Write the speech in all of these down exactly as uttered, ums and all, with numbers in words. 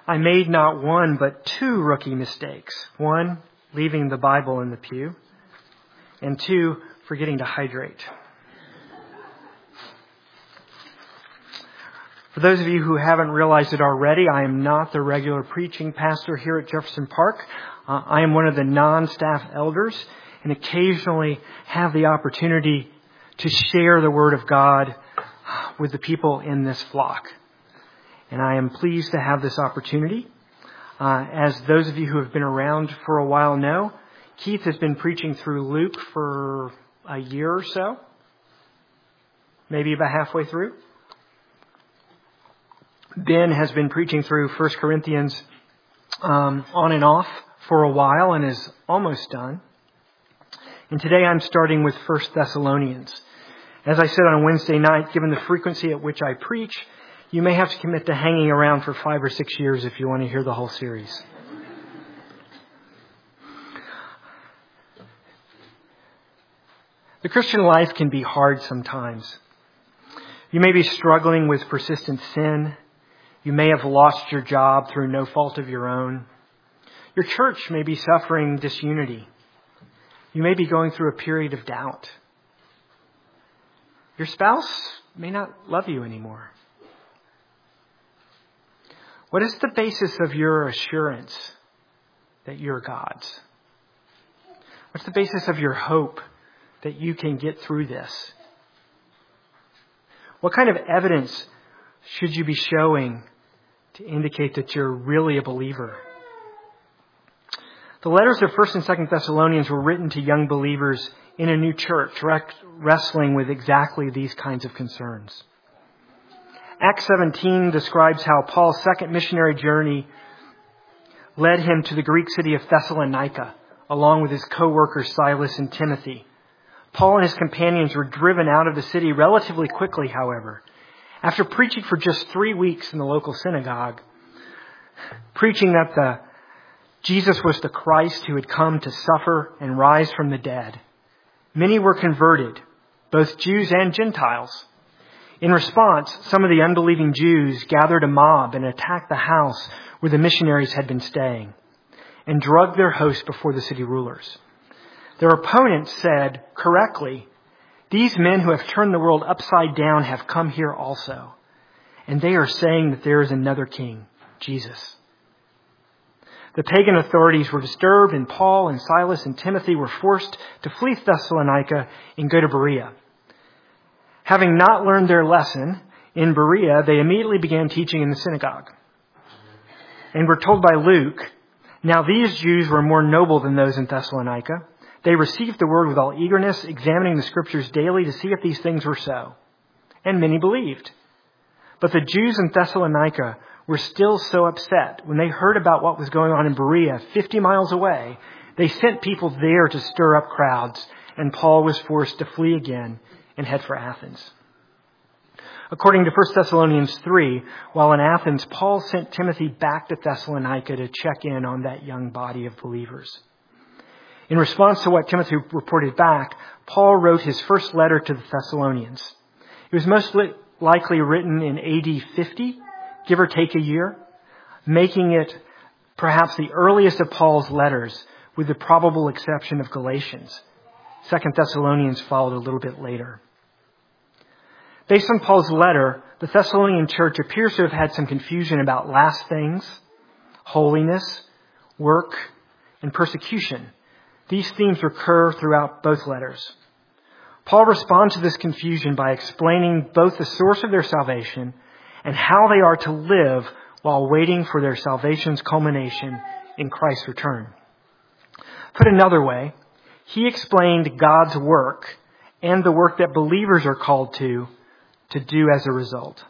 I made not one but two rookie mistakes. One, leaving the Bible in the pew, and two, forgetting to hydrate. For those of you who haven't realized it already, I am not the regular preaching pastor here at Jefferson Park. Uh, I am one of the non-staff elders and occasionally have the opportunity to share the Word of God with the people in this flock. And I am pleased to have this opportunity. Uh, as those of you who have been around for a while know, Keith has been preaching through Luke for a year or so, maybe about halfway through. Ben has been preaching through First Corinthians um, on and off for a while and is almost done. And today I'm starting with First Thessalonians. As I said on Wednesday night, given the frequency at which I preach, you may have to commit to hanging around for five or six years if you want to hear the whole series. The Christian life can be hard sometimes. You may be struggling with persistent sin. You may have lost your job through no fault of your own. Your church may be suffering disunity. You may be going through a period of doubt. Your spouse may not love you anymore. What is the basis of your assurance that you're God's? What's the basis of your hope that you can get through this? What kind of evidence should you be showing to indicate that you're really a believer? The letters of First and Second Thessalonians were written to young believers in a new church, wrestling with exactly these kinds of concerns. Acts seventeen describes how Paul's second missionary journey led him to the Greek city of Thessalonica, along with his co-workers Silas and Timothy. Paul and his companions were driven out of the city relatively quickly, however. After preaching for just three weeks in the local synagogue, preaching that the Jesus was the Christ who had come to suffer and rise from the dead, many were converted, both Jews and Gentiles. In response, some of the unbelieving Jews gathered a mob and attacked the house where the missionaries had been staying and drugged their host before the city rulers. Their opponents said, correctly, "These men who have turned the world upside down have come here also, and they are saying that there is another king, Jesus." The pagan authorities were disturbed, and Paul and Silas and Timothy were forced to flee Thessalonica and go to Berea. Having not learned their lesson in Berea, they immediately began teaching in the synagogue. And we're told by Luke, now these Jews were more noble than those in Thessalonica. They received the word with all eagerness, examining the scriptures daily to see if these things were so. And many believed. But the Jews in Thessalonica were still so upset. When they heard about what was going on in Berea, fifty miles away, they sent people there to stir up crowds, and Paul was forced to flee again and head for Athens. According to First Thessalonians three, while in Athens, Paul sent Timothy back to Thessalonica to check in on that young body of believers. In response to what Timothy reported back, Paul wrote his first letter to the Thessalonians. It was most likely written in A D fifty, give or take a year, making it perhaps the earliest of Paul's letters, with the probable exception of Galatians. Second Thessalonians followed a little bit later. Based on Paul's letter, the Thessalonian church appears to have had some confusion about last things, holiness, work, and persecution. These themes recur throughout both letters. Paul responds to this confusion by explaining both the source of their salvation and how they are to live while waiting for their salvation's culmination in Christ's return. Put another way, he explained God's work and the work that believers are called to, to do as a result.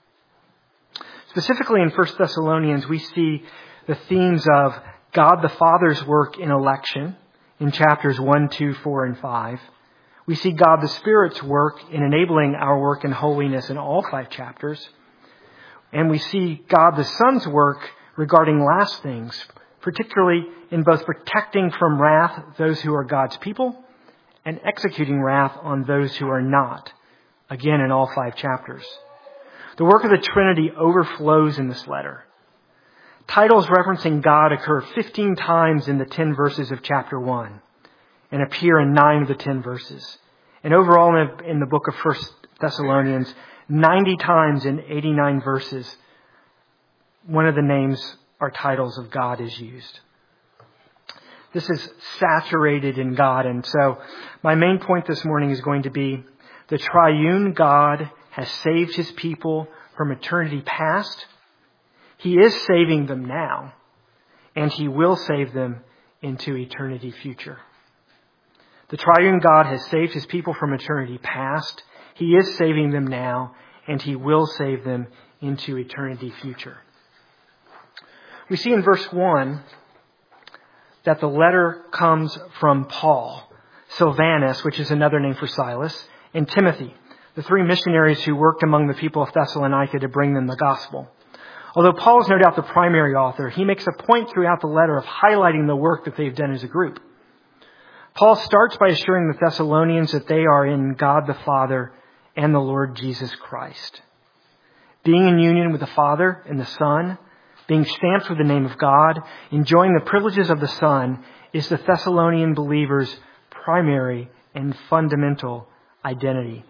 Specifically in First Thessalonians, we see the themes of God the Father's work in election in chapters one, two, four, and five. We see God the Spirit's work in enabling our work in holiness in all five chapters. And we see God the Son's work regarding last things, particularly in both protecting from wrath those who are God's people and executing wrath on those who are not, again in all five chapters. The work of the Trinity overflows in this letter. Titles referencing God occur fifteen times in the ten verses of chapter one and appear in nine of the ten verses. And overall in the book of First Thessalonians, ninety times in eighty-nine verses, one of the names or titles of God is used. This is saturated in God. And so my main point this morning is going to be the triune God has saved his people from eternity past. He is saving them now, and he will save them into eternity future. The triune God has saved his people from eternity past. He is saving them now, and he will save them into eternity future. We see in verse one that the letter comes from Paul, Silvanus, which is another name for Silas, and Timothy, the three missionaries who worked among the people of Thessalonica to bring them the gospel. Although Paul is no doubt the primary author, he makes a point throughout the letter of highlighting the work that they've done as a group. Paul starts by assuring the Thessalonians that they are in God the Father and the Lord Jesus Christ. Being in union with the Father and the Son, being stamped with the name of God, enjoying the privileges of the Son, is the Thessalonian believers' primary and fundamental identity.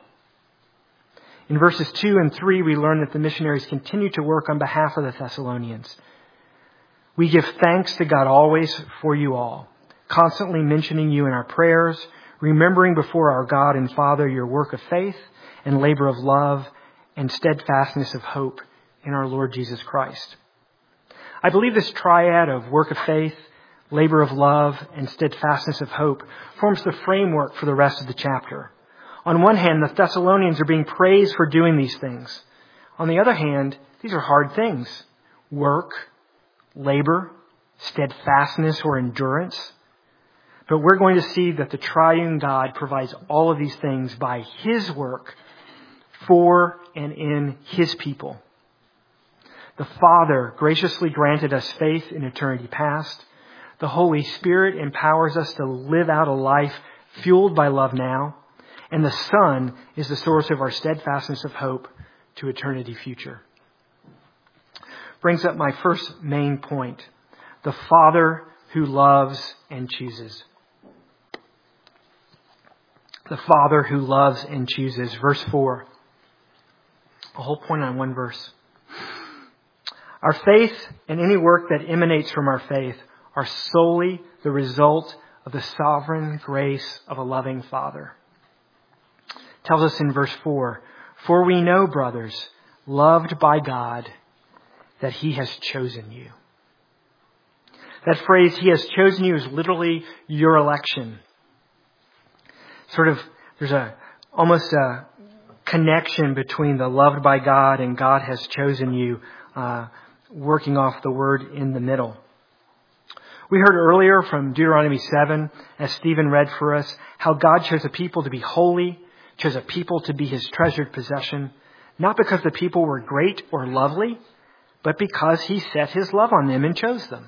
In verses two and three, we learn that the missionaries continue to work on behalf of the Thessalonians. We give thanks to God always for you all, constantly mentioning you in our prayers, remembering before our God and Father your work of faith and labor of love and steadfastness of hope in our Lord Jesus Christ. I believe this triad of work of faith, labor of love, and steadfastness of hope forms the framework for the rest of the chapter. On one hand, the Thessalonians are being praised for doing these things. On the other hand, these are hard things. Work, labor, steadfastness or endurance. But we're going to see that the triune God provides all of these things by his work for and in his people. The Father graciously granted us faith in eternity past. The Holy Spirit empowers us to live out a life fueled by love now. And the Son is the source of our steadfastness of hope to eternity future. Brings up my first main point. The Father who loves and chooses. The Father who loves and chooses. Verse four. A whole point on one verse. Our faith and any work that emanates from our faith are solely the result of the sovereign grace of a loving Father. Tells us in verse four, for we know, brothers, loved by God, that he has chosen you. That phrase, he has chosen you, is literally your election. Sort of, there's a almost a connection between the loved by God and God has chosen you, uh, working off the word in the middle. We heard earlier from Deuteronomy seven, as Stephen read for us, how God chose a people to be holy, chose a people to be his treasured possession, not because the people were great or lovely, but because he set his love on them and chose them.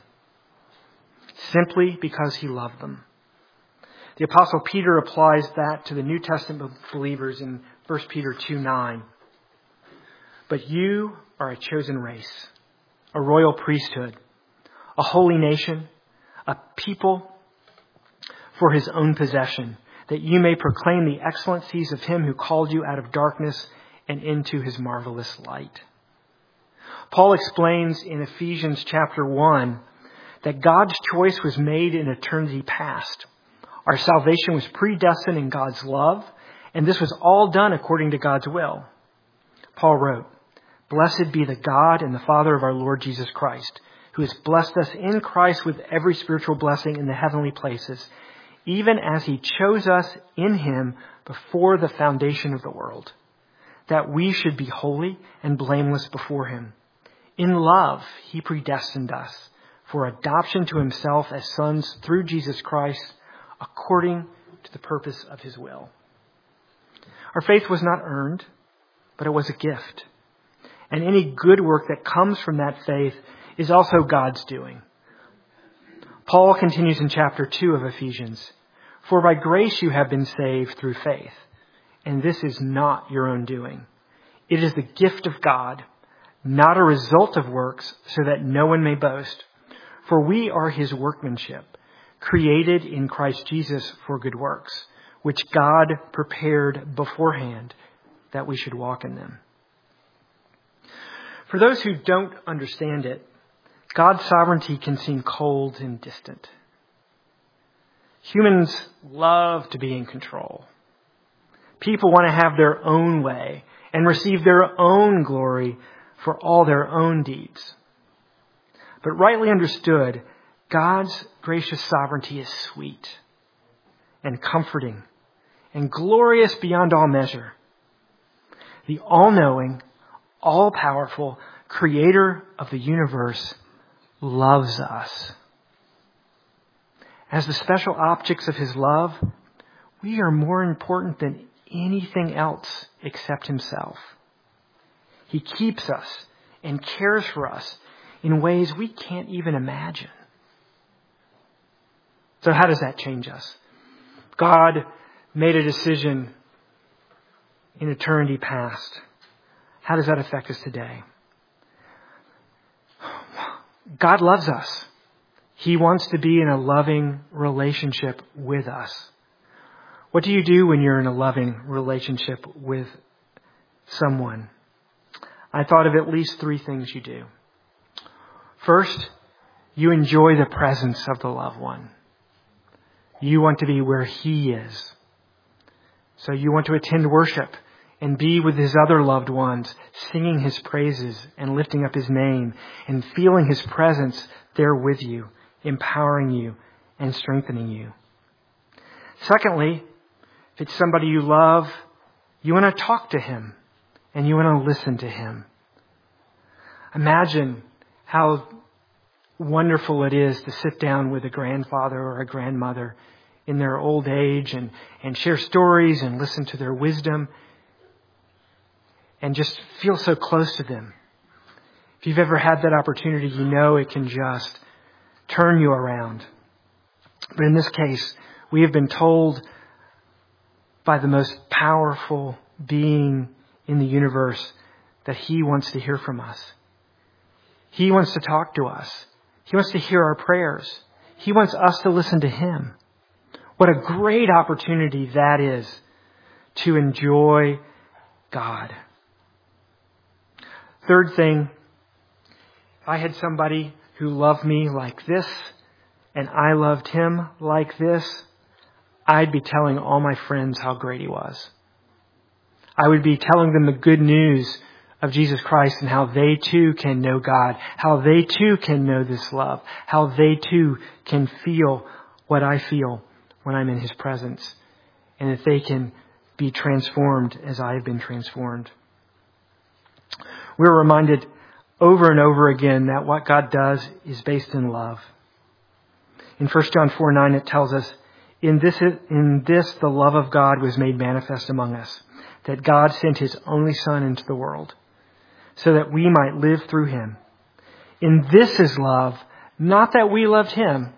Simply because he loved them. The Apostle Peter applies that to the New Testament believers in First Peter two nine. But you are a chosen race, a royal priesthood, a holy nation, a people for his own possession, that you may proclaim the excellencies of him who called you out of darkness and into his marvelous light. Paul explains in Ephesians chapter one that God's choice was made in eternity past. Our salvation was predestined in God's love, and this was all done according to God's will. Paul wrote, blessed be the God and the Father of our Lord Jesus Christ, who has blessed us in Christ with every spiritual blessing in the heavenly places, even as he chose us in him before the foundation of the world, that we should be holy and blameless before him. In love, he predestined us for adoption to himself as sons through Jesus Christ, according to the purpose of his will. Our faith was not earned, but it was a gift. And any good work that comes from that faith is also God's doing. Paul continues in chapter two of Ephesians, for by grace you have been saved through faith, and this is not your own doing. It is the gift of God, not a result of works, so that no one may boast. For we are his workmanship, created in Christ Jesus for good works, which God prepared beforehand that we should walk in them. For those who don't understand it, God's sovereignty can seem cold and distant. Humans love to be in control. People want to have their own way and receive their own glory for all their own deeds. But rightly understood, God's gracious sovereignty is sweet and comforting and glorious beyond all measure. The all-knowing, all-powerful creator of the universe loves us. As the special objects of his love, we are more important than anything else except himself. He keeps us and cares for us in ways we can't even imagine. So how does that change us? God made a decision in eternity past. How does that affect us today? God loves us. He wants to be in a loving relationship with us. What do you do when you're in a loving relationship with someone? I thought of at least three things you do. First, you enjoy the presence of the loved one. You want to be where he is. So you want to attend worship and be with his other loved ones, singing his praises and lifting up his name and feeling his presence there with you, empowering you and strengthening you. Secondly, if it's somebody you love, you want to talk to him and you want to listen to him. Imagine how wonderful it is to sit down with a grandfather or a grandmother in their old age and, and share stories and listen to their wisdom and just feel so close to them. If you've ever had that opportunity, you know it can just turn you around. But in this case, we have been told by the most powerful being in the universe that he wants to hear from us. He wants to talk to us. He wants to hear our prayers. He wants us to listen to him. What a great opportunity that is to enjoy God. Third thing, I had somebody who loved me like this and I loved him like this, I'd be telling all my friends how great he was. I would be telling them the good news of Jesus Christ and how they too can know God, how they too can know this love, how they too can feel what I feel when I'm in his presence, and that they can be transformed as I have been transformed. We're reminded over and over again that what God does is based in love. In First John four nine, it tells us, In this, in this the love of God was made manifest among us, that God sent his only Son into the world, so that we might live through him. In this is love, not that we loved him,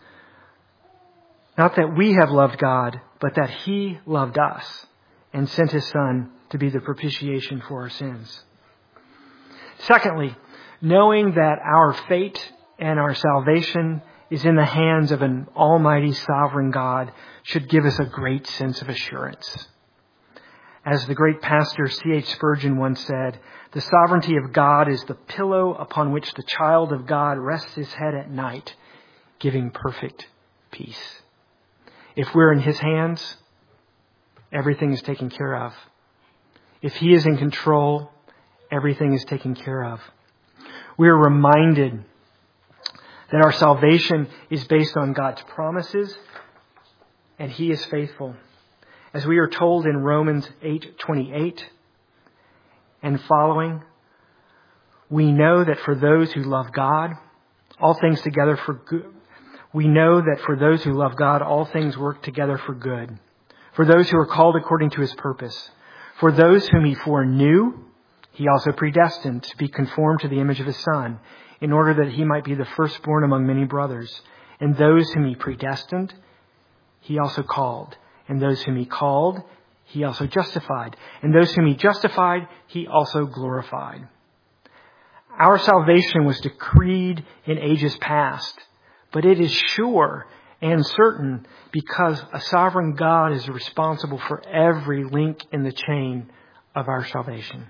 not that we have loved God, but that he loved us and sent his Son to be the propitiation for our sins. Secondly, knowing that our fate and our salvation is in the hands of an almighty sovereign God should give us a great sense of assurance. As the great pastor C H Spurgeon once said, the sovereignty of God is the pillow upon which the child of God rests his head at night, giving perfect peace. If we're in his hands, everything is taken care of. If he is in control, everything is taken care of. We are reminded that our salvation is based on God's promises, and he is faithful. As we are told in Romans eight twenty-eight and following, we know that for those who love God, all things together for good. We know that for those who love God, all things work together for good. For those who are called according to his purpose. For those whom he foreknew, he also predestined to be conformed to the image of his Son, in order that he might be the firstborn among many brothers. And those whom he predestined, he also called. And those whom he called, he also justified. And those whom he justified, he also glorified. Our salvation was decreed in ages past, but it is sure and certain because a sovereign God is responsible for every link in the chain of our salvation.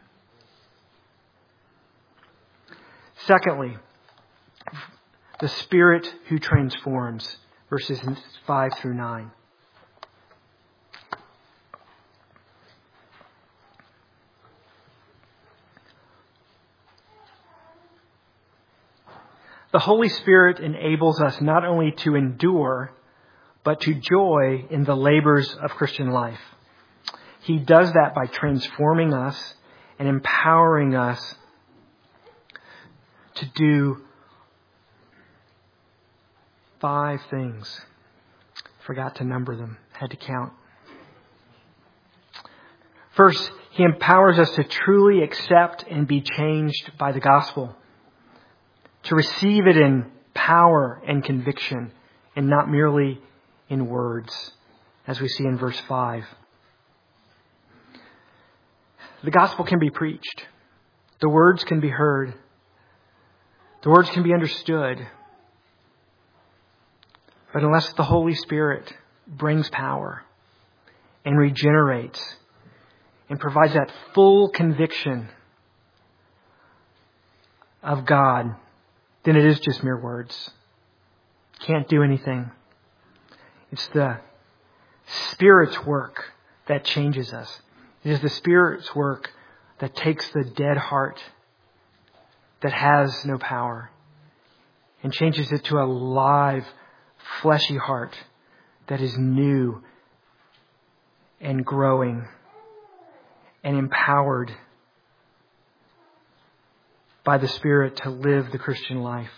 Secondly, the Spirit who transforms, verses five through nine. The Holy Spirit enables us not only to endure, but to joy in the labors of Christian life. He does that by transforming us and empowering us to do five things. Forgot to number them. Had to count. First, He empowers us to truly accept and be changed by the gospel. To receive it in power and conviction and not merely in words, as we see in verse five. The gospel can be preached. The words can be heard. The words can be understood. But unless the Holy Spirit brings power and regenerates and provides that full conviction of God, then it is just mere words. Can't do anything. It's the Spirit's work that changes us. It is the Spirit's work that takes the dead heart that has no power and changes it to a live, fleshy heart that is new and growing and empowered by the Spirit to live the Christian life.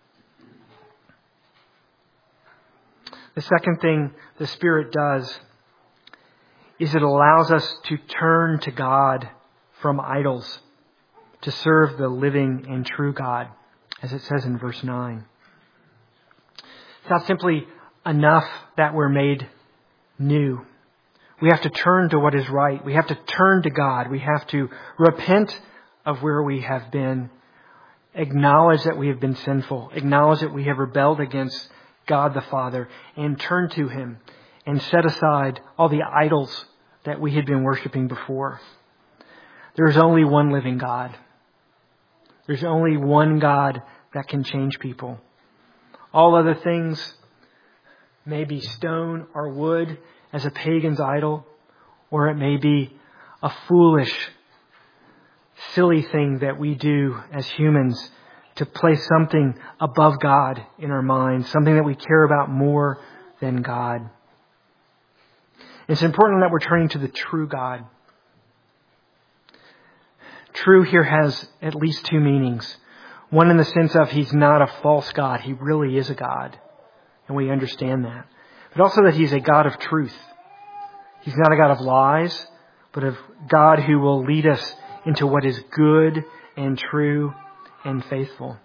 The second thing the Spirit does is it allows us to turn to God from idols to serve the living and true God, as it says in verse nine. It's not simply enough that we're made new. We have to turn to what is right. We have to turn to God. We have to repent of where we have been. Acknowledge that we have been sinful. Acknowledge that we have rebelled against God the Father. And turn to Him and set aside all the idols that we had been worshiping before. There is only one living God. There's only one God that can change people. All other things may be stone or wood as a pagan's idol, or it may be a foolish, silly thing that we do as humans to place something above God in our minds, something that we care about more than God. It's important that we're turning to the true God. True here has at least two meanings. One in the sense of He's not a false God. He really is a God. And we understand that. But also that He's a God of truth. He's not a God of lies, but of God who will lead us into what is good and true and faithful.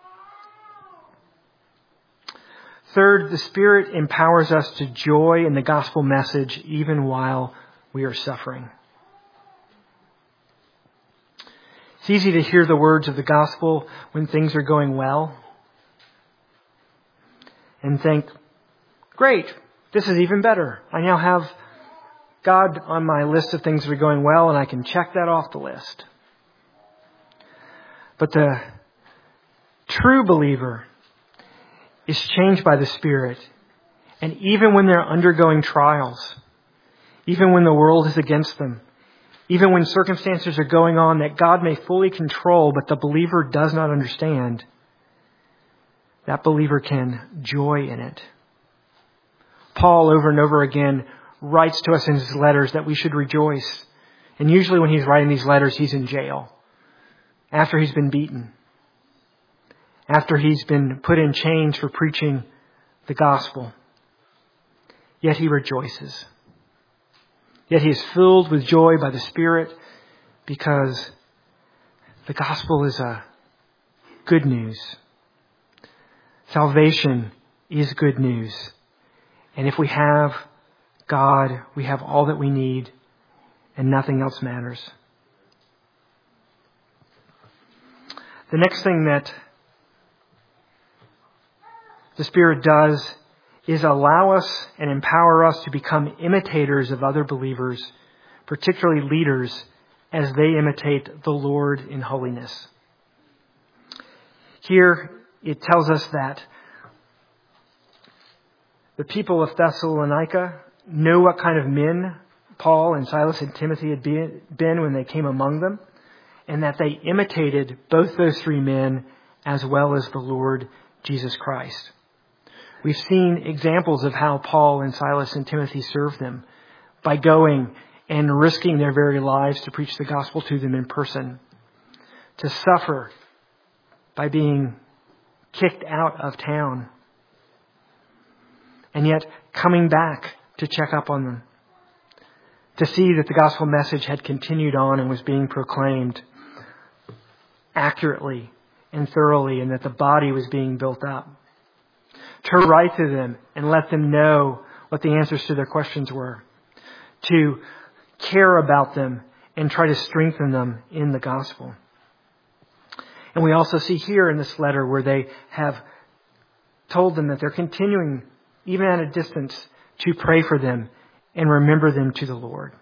Third, the Spirit empowers us to joy in the gospel message even while we are suffering. It's easy to hear the words of the gospel when things are going well and think, great, this is even better. I now have God on my list of things that are going well and I can check that off the list. But the true believer is changed by the Spirit. And even when they're undergoing trials, even when the world is against them, even when circumstances are going on that God may fully control, but the believer does not understand, that believer can joy in it. Paul, over and over again, writes to us in his letters that we should rejoice. And usually when he's writing these letters, he's in jail. After he's been beaten. After he's been put in chains for preaching the gospel. Yet he rejoices. Yet he is filled with joy by the Spirit because the gospel is a good news. Salvation is good news. And if we have God, we have all that we need and nothing else matters. The next thing that the Spirit does is allow us and empower us to become imitators of other believers, particularly leaders, as they imitate the Lord in holiness. Here it tells us that the people of Thessalonica know what kind of men Paul and Silas and Timothy had been when they came among them, and that they imitated both those three men as well as the Lord Jesus Christ. We've seen examples of how Paul and Silas and Timothy served them by going and risking their very lives to preach the gospel to them in person, to suffer by being kicked out of town, and yet coming back to check up on them, to see that the gospel message had continued on and was being proclaimed accurately and thoroughly, and that the body was being built up. To write to them and let them know what the answers to their questions were. To care about them and try to strengthen them in the gospel. And we also see here in this letter where they have told them that they're continuing, even at a distance, to pray for them and remember them to the Lord.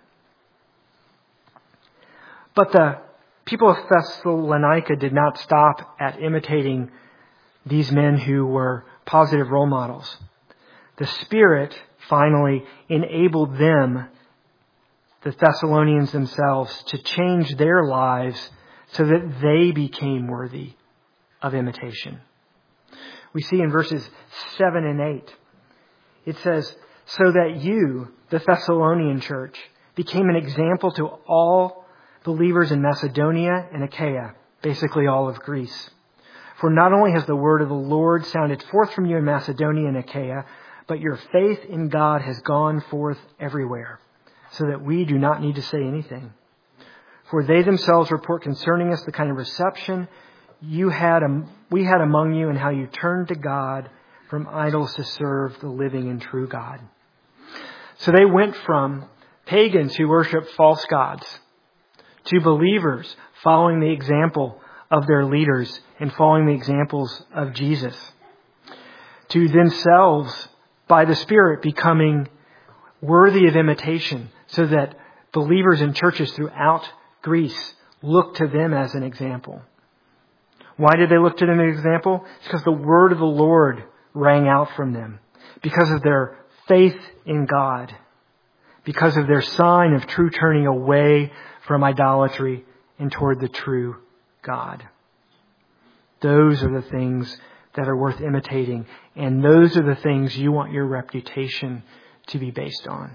But the people of Thessalonica did not stop at imitating these men who were positive role models. The Spirit finally enabled them, the Thessalonians themselves, to change their lives so that they became worthy of imitation. We see in verses seven and eight, it says, so that you, the Thessalonian church, became an example to all believers in Macedonia and Achaia, basically all of Greece. For not only has the word of the Lord sounded forth from you in Macedonia and Achaia, but your faith in God has gone forth everywhere, so that we do not need to say anything. For they themselves report concerning us the kind of reception you had, we had among you, and how you turned to God from idols to serve the living and true God. So they went from pagans who worship false gods to believers following the example of their leaders and following the examples of Jesus, to themselves, by the Spirit, becoming worthy of imitation, so that believers in churches throughout Greece look to them as an example. Why did they look to them as an example? It's because the word of the Lord rang out from them, because of their faith in God, because of their sign of true turning away from idolatry and toward the true God. Those are the things that are worth imitating, and those are the things you want your reputation to be based on.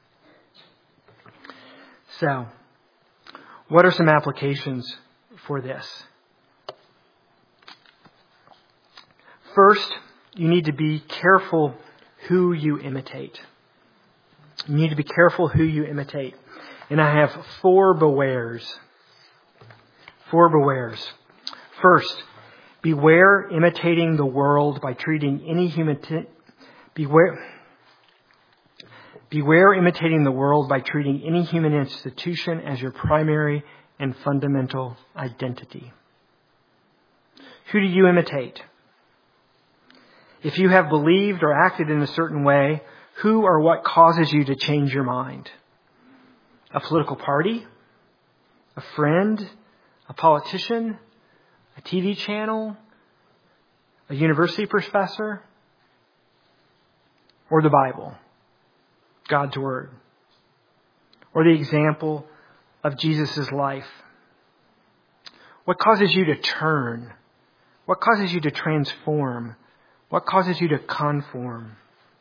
So, what are some applications for this? First, you need to be careful who you imitate. You need to be careful who you imitate. And I have four bewares. Four bewares. First, beware imitating the world by treating any human... T- beware... Beware imitating the world by treating any human institution as your primary and fundamental identity. Who do you imitate? If you have believed or acted in a certain way, who or what causes you to change your mind? A political party? A friend? A politician? A T V channel? A university professor? Or the Bible? God's Word? Or the example of Jesus' life? What causes you to turn? What causes you to transform? What causes you to conform?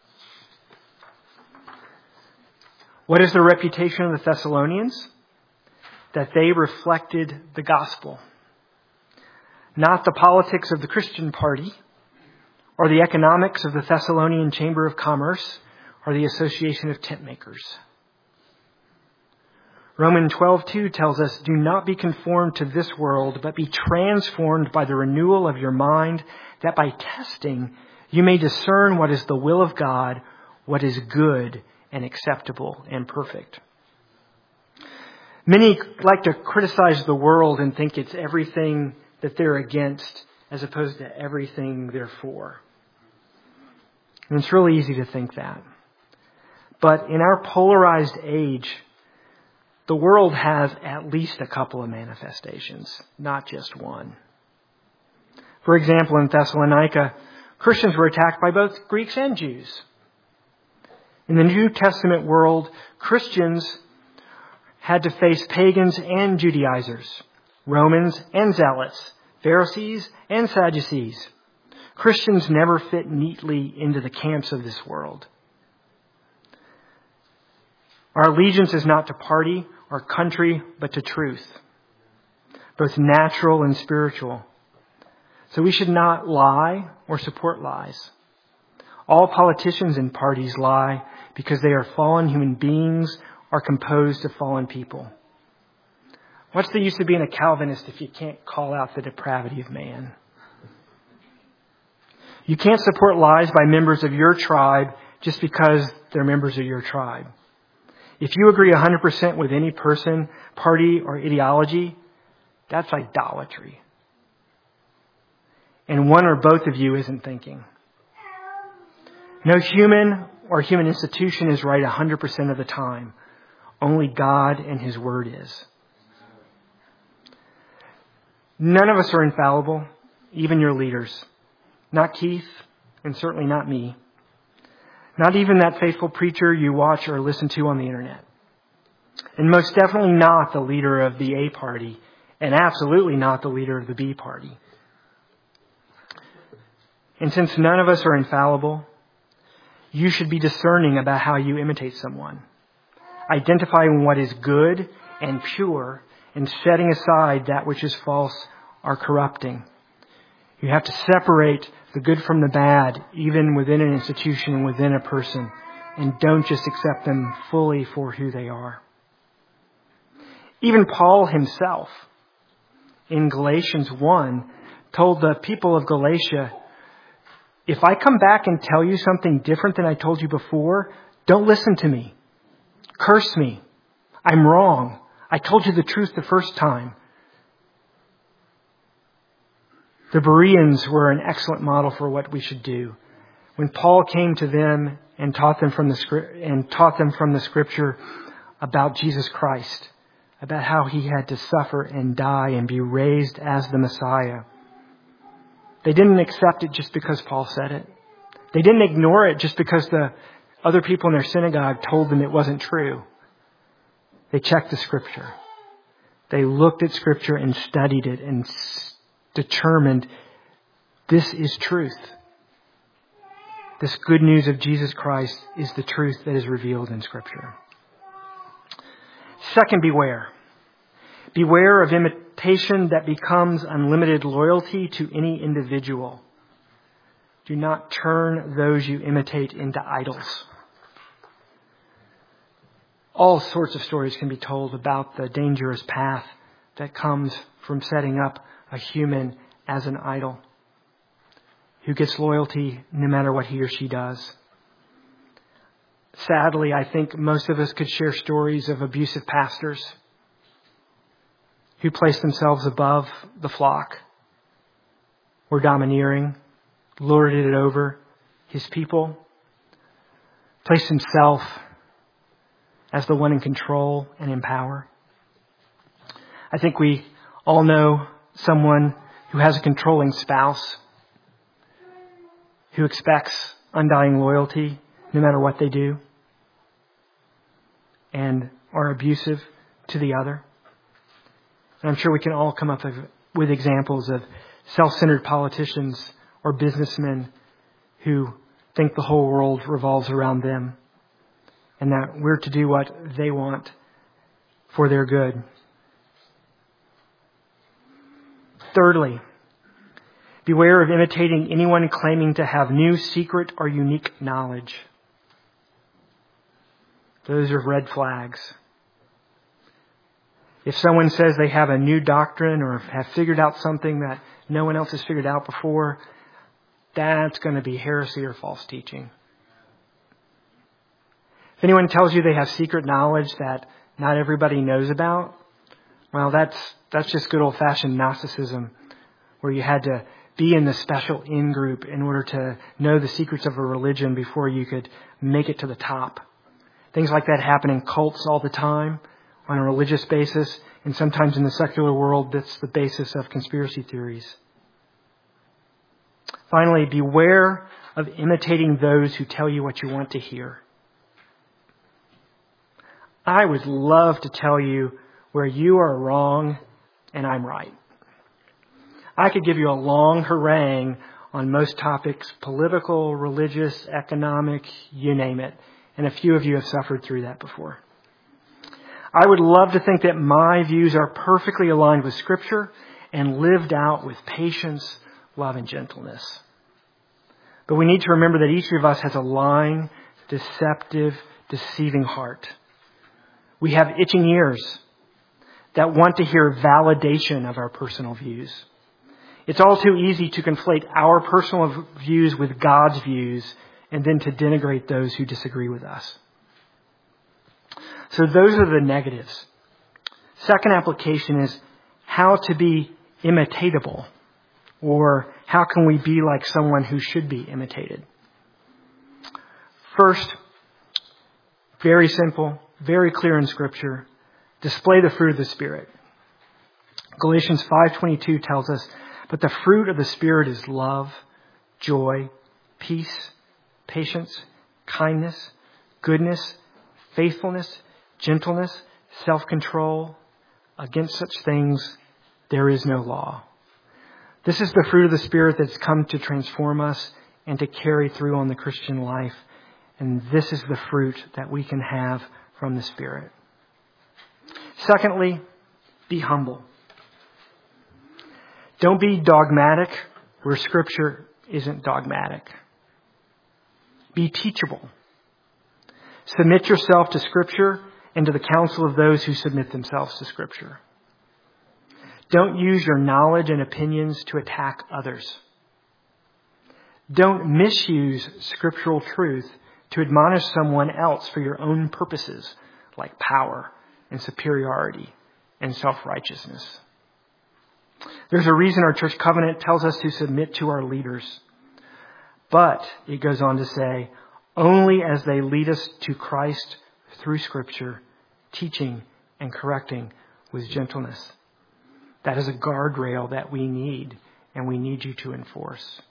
What is the reputation of the Thessalonians? That they reflected the gospel. Not the politics of the Christian party, or the economics of the Thessalonian Chamber of Commerce, or the Association of Tent Makers. Romans twelve two tells us, do not be conformed to this world, but be transformed by the renewal of your mind, that by testing you may discern what is the will of God, what is good and acceptable and perfect. Many like to criticize the world and think it's everything that they're against as opposed to everything they're for. And it's really easy to think that. But in our polarized age, the world has at least a couple of manifestations, not just one. For example, in Thessalonica, Christians were attacked by both Greeks and Jews. In the New Testament world, Christians had to face pagans and Judaizers, Romans and Zealots, Pharisees and Sadducees. Christians never fit neatly into the camps of this world. Our allegiance is not to party or country, but to truth, both natural and spiritual. So we should not lie or support lies. All politicians and parties lie because they are fallen human beings are composed of fallen people. What's the use of being a Calvinist if you can't call out the depravity of man? You can't support lies by members of your tribe just because they're members of your tribe. If you agree one hundred percent with any person, party, or ideology, that's idolatry. And one or both of you isn't thinking. No human or human institution is right one hundred percent of the time. Only God and His Word is. None of us are infallible, even your leaders. Not Keith, and certainly not me. Not even that faithful preacher you watch or listen to on the internet. And most definitely not the leader of the A party, and absolutely not the leader of the B party. And since none of us are infallible, you should be discerning about how you imitate someone, identifying what is good and pure, and setting aside that which is false or corrupting. You have to separate the good from the bad, even within an institution and within a person, and don't just accept them fully for who they are. Even Paul himself, in Galatians one, told the people of Galatia, if I come back and tell you something different than I told you before, don't listen to me. Curse me. I'm wrong. I told you the truth the first time. The Bereans were an excellent model for what we should do. When Paul came to them and taught them from the script and taught them from the Scripture about Jesus Christ, about how He had to suffer and die and be raised as the Messiah, they didn't accept it just because Paul said it. They didn't ignore it just because the other people in their synagogue told them it wasn't true. They checked the Scripture. They looked at Scripture and studied it and determined this is truth. This good news of Jesus Christ is the truth that is revealed in Scripture. Second, beware. Beware of imitation that becomes unlimited loyalty to any individual. Do not turn those you imitate into idols. All sorts of stories can be told about the dangerous path that comes from setting up a human as an idol who gets loyalty no matter what he or she does. Sadly, I think most of us could share stories of abusive pastors who place themselves above the flock, were domineering, lorded it over his people, placed himself as the one in control and in power. I think we all know someone who has a controlling spouse who expects undying loyalty no matter what they do and are abusive to the other. And I'm sure we can all come up with examples of self-centered politicians or businessmen who think the whole world revolves around them and that we're to do what they want for their good. Thirdly, beware of imitating anyone claiming to have new, secret, or unique knowledge. Those are red flags. If someone says they have a new doctrine or have figured out something that no one else has figured out before, that's going to be heresy or false teaching. If anyone tells you they have secret knowledge that not everybody knows about, well, that's that's just good old-fashioned Gnosticism where you had to be in the special in-group in order to know the secrets of a religion before you could make it to the top. Things like that happen in cults all the time on a religious basis, and sometimes in the secular world, that's the basis of conspiracy theories. Finally, beware of imitating those who tell you what you want to hear. I would love to tell you where you are wrong and I'm right. I could give you a long harangue on most topics, political, religious, economic, you name it. And a few of you have suffered through that before. I would love to think that my views are perfectly aligned with Scripture and lived out with patience, love, and gentleness. But we need to remember that each of us has a lying, deceptive, deceiving heart. We have itching ears that want to hear validation of our personal views. It's all too easy to conflate our personal views with God's views and then to denigrate those who disagree with us. So those are the negatives. Second application is how to be imitatable, or how can we be like someone who should be imitated? First, very simple, very clear in Scripture, display the fruit of the Spirit. Galatians five twenty-two tells us, but the fruit of the Spirit is love, joy, peace, patience, kindness, goodness, faithfulness, gentleness, self-control. Against such things, there is no law. This is the fruit of the Spirit that's come to transform us and to carry through on the Christian life. And this is the fruit that we can have from the Spirit. Secondly, be humble. Don't be dogmatic where Scripture isn't dogmatic. Be teachable. Submit yourself to Scripture and to the counsel of those who submit themselves to Scripture. Don't use your knowledge and opinions to attack others. Don't misuse scriptural truth to admonish someone else for your own purposes, like power and superiority and self-righteousness. There's a reason our church covenant tells us to submit to our leaders. But it goes on to say, only as they lead us to Christ through Scripture, teaching and correcting with gentleness. That is a guardrail that we need, and we need you to enforce.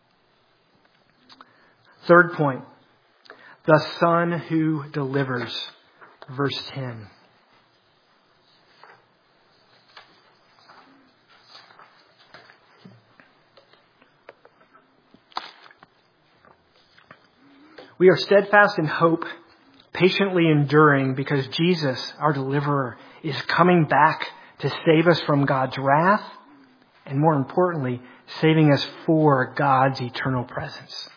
Third point, the Son who delivers, verse ten. We are steadfast in hope, patiently enduring, because Jesus, our deliverer, is coming back to save us from God's wrath, and more importantly, saving us for God's eternal presence.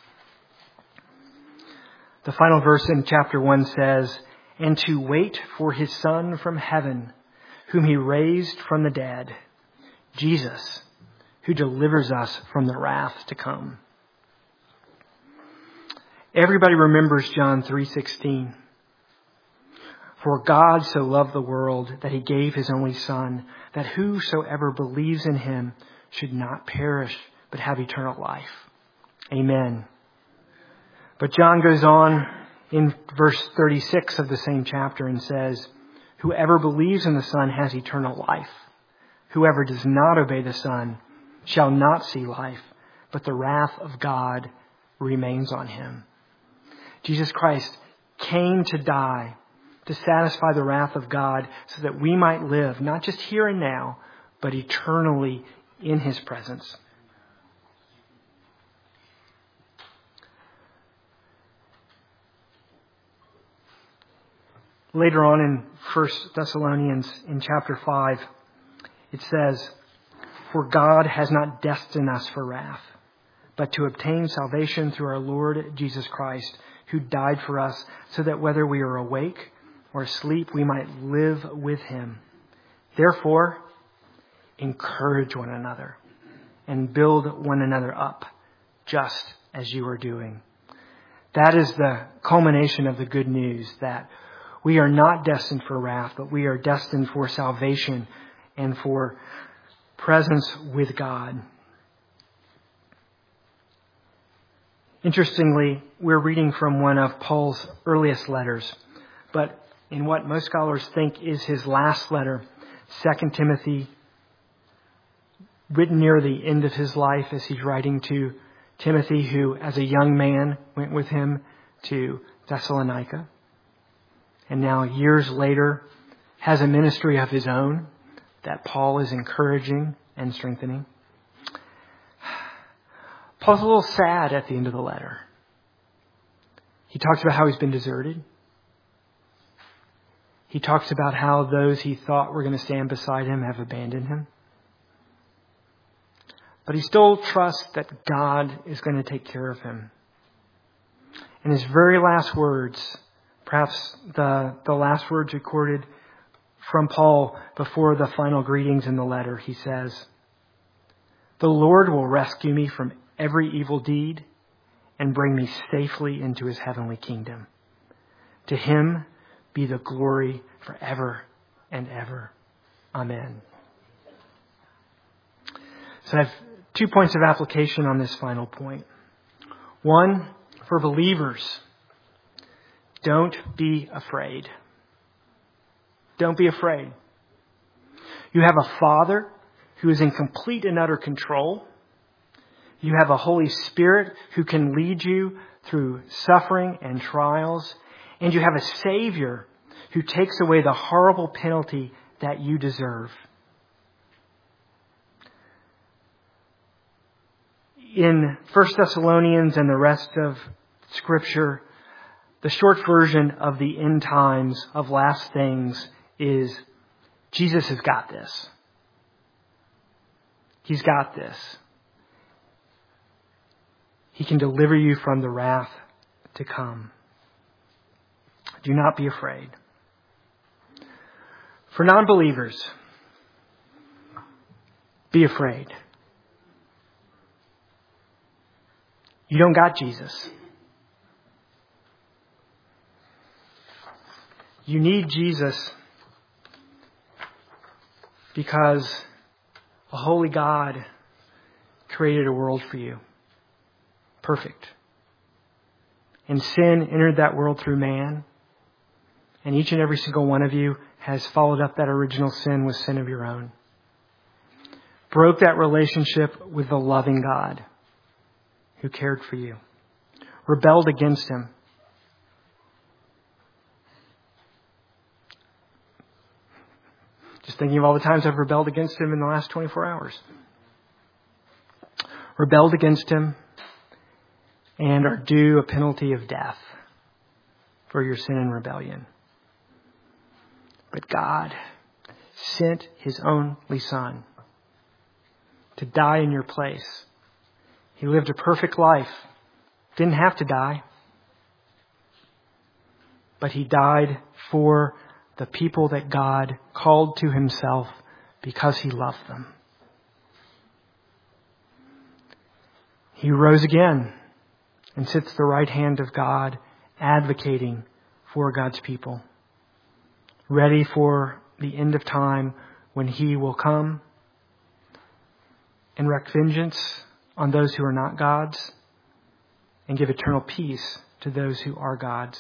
The final verse in chapter one says, and to wait for his Son from heaven, whom he raised from the dead, Jesus, who delivers us from the wrath to come. Everybody remembers John three sixteen. For God so loved the world that he gave his only Son, that whosoever believes in him should not perish, but have eternal life. Amen. But John goes on in verse thirty-six of the same chapter and says, whoever believes in the Son has eternal life. Whoever does not obey the Son shall not see life, but the wrath of God remains on him. Jesus Christ came to die to satisfy the wrath of God so that we might live, not just here and now, but eternally in his presence. Later on in First Thessalonians in chapter five, it says, for God has not destined us for wrath, but to obtain salvation through our Lord Jesus Christ, who died for us, so that whether we are awake or asleep, we might live with him. Therefore, encourage one another and build one another up, just as you are doing. That is the culmination of the good news, that we are not destined for wrath, but we are destined for salvation and for presence with God. Interestingly, we're reading from one of Paul's earliest letters, but in what most scholars think is his last letter, Second Timothy, written near the end of his life as he's writing to Timothy, who as a young man went with him to Thessalonica, and now years later has a ministry of his own that Paul is encouraging and strengthening. Paul's a little sad at the end of the letter. He talks about how he's been deserted. He talks about how those he thought were going to stand beside him have abandoned him. But he still trusts that God is going to take care of him. In his very last words, perhaps the, the last words recorded from Paul before the final greetings in the letter, he says, "The Lord will rescue me from every evil deed and bring me safely into his heavenly kingdom. To him be the glory forever and ever. Amen." So I have two points of application on this final point. One, for believers, don't be afraid. Don't be afraid. You have a Father who is in complete and utter control. You have a Holy Spirit who can lead you through suffering and trials. And you have a Savior who takes away the horrible penalty that you deserve. In First Thessalonians and the rest of Scripture, the short version of the end times, of last things, is Jesus has got this. He's got this. He can deliver you from the wrath to come. Do not be afraid. For non-believers, be afraid. You don't got Jesus. You need Jesus because a holy God created a world for you. Perfect. And sin entered that world through man. And each and every single one of you has followed up that original sin with sin of your own. Broke that relationship with the loving God who cared for you. Rebelled against him. Just thinking of all the times I've rebelled against him in the last twenty-four hours. Rebelled against him and are due a penalty of death for your sin and rebellion. But God sent his only Son to die in your place. He lived a perfect life. Didn't have to die. But he died for the people that God called to himself because he loved them. He rose again and sits at the right hand of God, advocating for God's people, ready for the end of time when he will come and wreak vengeance on those who are not God's and give eternal peace to those who are God's.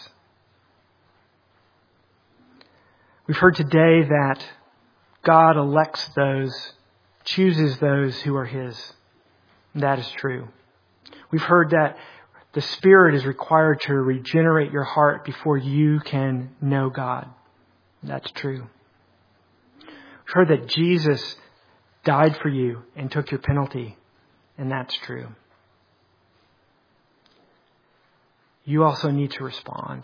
We've heard today that God elects those, chooses those who are his. That is true. We've heard that the Spirit is required to regenerate your heart before you can know God. That's true. We've heard that Jesus died for you and took your penalty. And that's true. You also need to respond.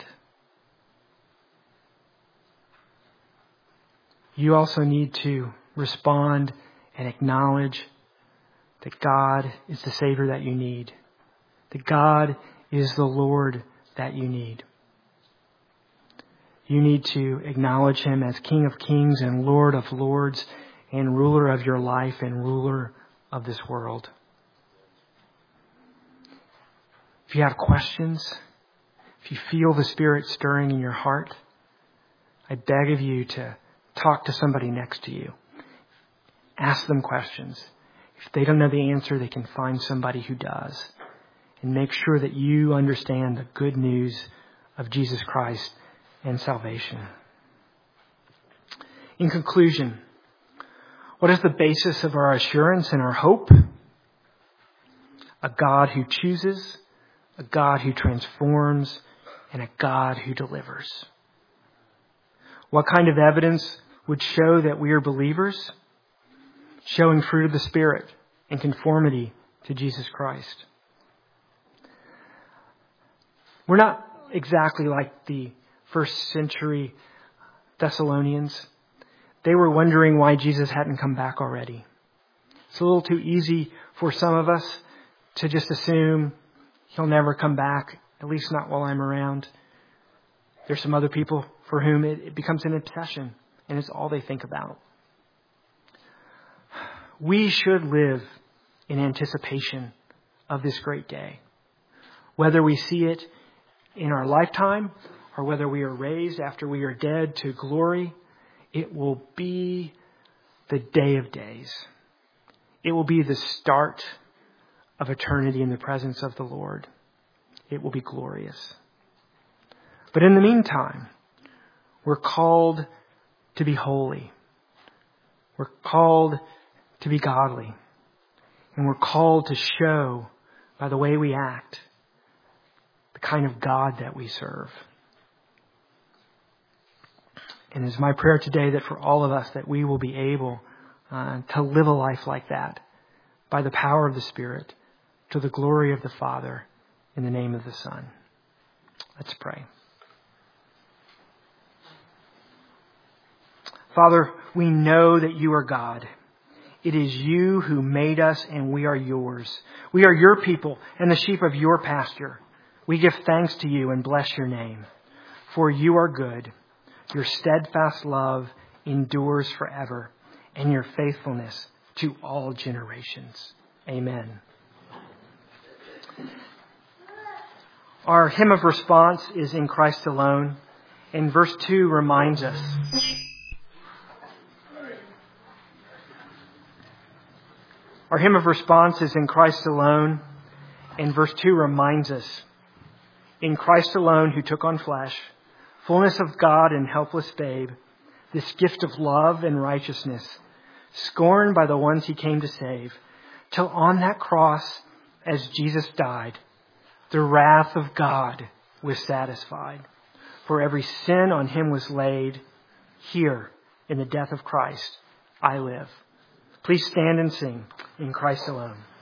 You also need to respond and acknowledge that God is the Savior that you need. That God is the Lord that you need. You need to acknowledge him as King of Kings and Lord of Lords and ruler of your life and ruler of this world. If you have questions, if you feel the Spirit stirring in your heart, I beg of you to talk to somebody next to you. Ask them questions. If they don't know the answer, they can find somebody who does. and make sure that you understand the good news of Jesus Christ and salvation. In conclusion, what is the basis of our assurance and our hope? A God who chooses, a God who transforms, and a God who delivers. What kind of evidence would show that we are believers? Showing fruit of the Spirit and conformity to Jesus Christ. We're not exactly like the first century Thessalonians. They were wondering why Jesus hadn't come back already. It's a little too easy for some of us to just assume he'll never come back, at least not while I'm around. There's some other people for whom it, it becomes an obsession, and it's all they think about. We should live in anticipation of this great day. Whether we see it in our lifetime or whether we are raised after we are dead to glory, it will be the day of days. It will be the start of eternity in the presence of the Lord. It will be glorious. But in the meantime, we're called to be holy. We're called to be godly. And we're called to show by the way we act the kind of God that we serve. And it's my prayer today that for all of us that we will be able uh, to live a life like that by the power of the Spirit to the glory of the Father in the name of the Son. Let's pray. Father, we know that you are God. It is you who made us and we are yours. We are your people and the sheep of your pasture. We give thanks to you and bless your name. For you are good. Your steadfast love endures forever, and your faithfulness to all generations. Amen. Our hymn of response is In Christ Alone, and verse two reminds us. Our hymn of response is In Christ Alone, and verse two reminds us, in Christ alone who took on flesh, fullness of God and helpless babe, this gift of love and righteousness, scorned by the ones he came to save, till on that cross, as Jesus died, the wrath of God was satisfied. For every sin on him was laid. Here, in the death of Christ, I live. Please stand and sing In Christ Alone.